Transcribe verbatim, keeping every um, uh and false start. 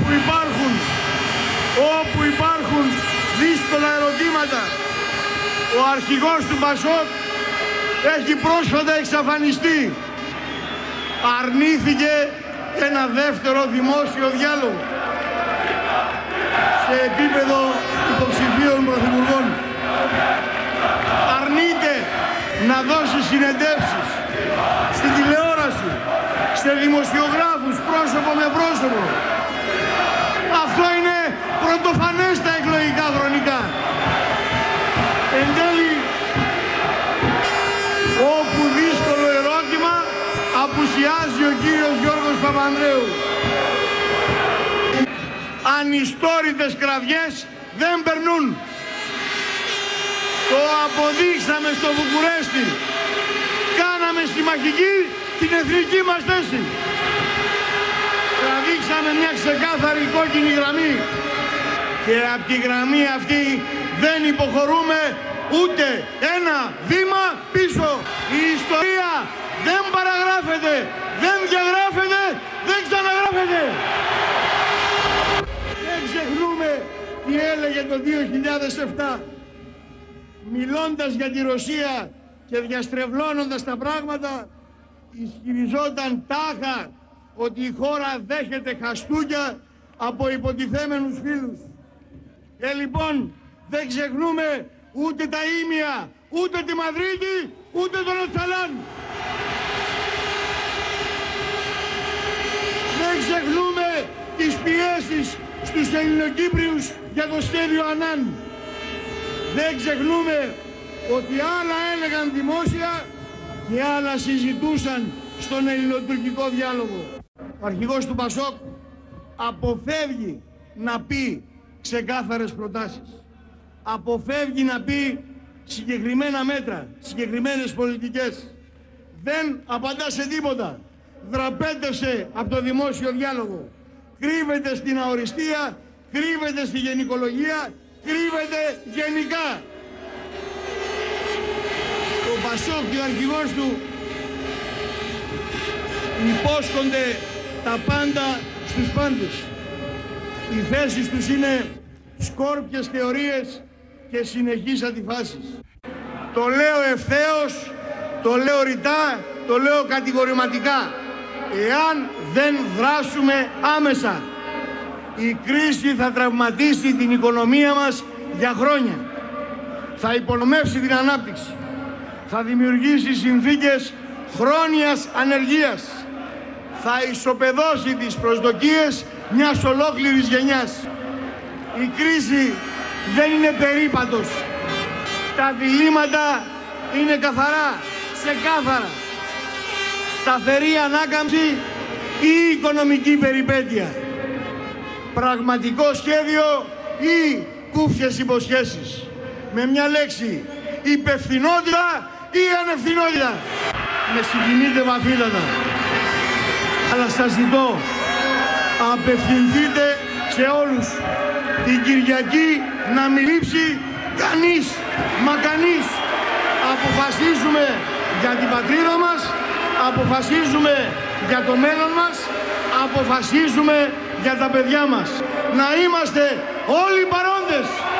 όπου υπάρχουν, όπου υπάρχουν δύσκολα ερωτήματα, ο αρχηγός του Πασόκ έχει πρόσφατα εξαφανιστεί. Αρνήθηκε ένα δεύτερο δημόσιο διάλογο σε επίπεδο υποψηφίων πρωθυπουργών. Αρνείται να δώσει συνεντεύξεις στην τηλεόραση, σε δημοσιογράφους, πρόσωπο με πρόσωπο. Αυτό είναι πρωτοφανές στα εκλογικά χρονικά. Εν τέλει, όπου δύσκολο ερώτημα, απουσιάζει ο κύριος Γιώργος Παπανδρέου. Ανιστόρητες κραυγές δεν περνούν. Το αποδείξαμε στο Βουκουρέστι. Κάναμε στη μαχική την εθνική μας θέση. Τραβήξαμε μια ξεκάθαρη κόκκινη γραμμή. Και από τη γραμμή αυτή δεν υποχωρούμε ούτε ένα βήμα πίσω. Η ιστορία δεν παραγράφεται, δεν διαγράφεται, δεν ξαναγράφεται. Δεν ξεχνούμε τι έλεγε το δύο χιλιάδες επτά. Μιλώντας για τη Ρωσία και διαστρεβλώνοντας τα πράγματα, ισχυριζόταν τάχα ότι η χώρα δέχεται χαστούκια από υποτιθέμενους φίλους. Και λοιπόν δεν ξεχνούμε ούτε τα Ήμια, ούτε τη Μαδρίτη, ούτε τον Οτσαλάν. Δεν ξεχνούμε τις πιέσεις στους Ελληνοκύπριους για το σχέδιο Ανάν. Δεν ξεχνούμε ότι άλλα έλεγαν δημόσια και άλλα συζητούσαν στον ελληνοτουρκικό διάλογο. Ο αρχηγός του Πασόκ αποφεύγει να πει ξεκάθαρες προτάσεις. Αποφεύγει να πει συγκεκριμένα μέτρα, συγκεκριμένες πολιτικές. Δεν απαντά σε τίποτα. Δραπέτευσε από το δημόσιο διάλογο. Κρύβεται στην αοριστία, κρύβεται στη γενικολογία, κρύβεται γενικά. Ο Πασόκ και ο αρχηγός του υπόσχονται τα πάντα στους πάντες. Οι θέσεις τους είναι σκόρπιες θεωρίες και συνεχείς αντιφάσεις. Το λέω ευθέως, το λέω ρητά, το λέω κατηγορηματικά. Εάν δεν δράσουμε άμεσα, η κρίση θα τραυματίσει την οικονομία μας για χρόνια. Θα υπονομεύσει την ανάπτυξη. Θα δημιουργήσει συνθήκες χρόνιας ανεργίας. Θα ισοπεδώσει τις προσδοκίες μιας ολόκληρης γενιάς. Η κρίση δεν είναι περίπατος. Τα διλήμματα είναι καθαρά, ξεκάθαρα. Σταθερή ανάκαμψη ή οικονομική περιπέτεια. Πραγματικό σχέδιο ή κούφιες υποσχέσεις. Με μια λέξη, υπευθυνότητα ή ανευθυνότητα. Με συγκινείτε βαθύτατα. Αλλά σας ζητώ, απευθυνθείτε σε όλους. Την Κυριακή να μην λείψει κανείς, μα κανείς. Αποφασίζουμε για την πατρίδα μας, αποφασίζουμε για το μέλλον μας, αποφασίζουμε για τα παιδιά μας. Να είμαστε όλοι παρόντες.